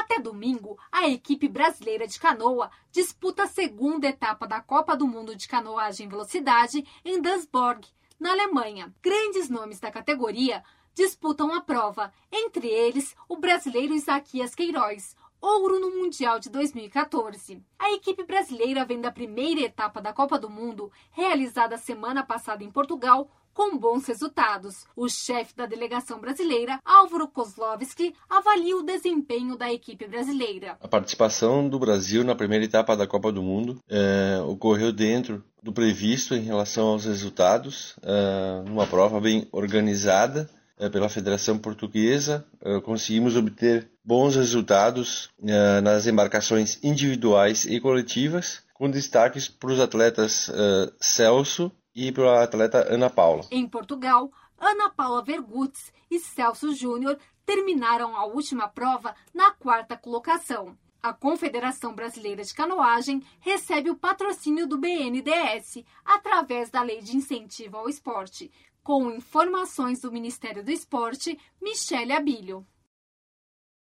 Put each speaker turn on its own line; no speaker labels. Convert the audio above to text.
Até domingo, a equipe brasileira de canoa disputa a segunda etapa da Copa do Mundo de Canoagem Velocidade em Duisburg, na Alemanha. Grandes nomes da categoria disputam a prova, entre eles o brasileiro Isaquias Queiroz, ouro no Mundial de 2014. A equipe brasileira vem da primeira etapa da Copa do Mundo, realizada semana passada em Portugal, com bons resultados. O chefe da delegação brasileira, Álvaro Kozlowski, avalia o desempenho da equipe brasileira.
A participação do Brasil na primeira etapa da Copa do Mundo ocorreu dentro do previsto em relação aos resultados, numa prova bem organizada pela Federação Portuguesa. Conseguimos obter bons resultados nas embarcações individuais e coletivas, com destaques para os atletas Celso e para a atleta Ana Paula.
Em Portugal, Ana Paula Vergutz e Celso Júnior terminaram a última prova na quarta colocação. A Confederação Brasileira de Canoagem recebe o patrocínio do BNDES através da Lei de Incentivo ao Esporte. Com informações do Ministério do Esporte, Michele Abílio.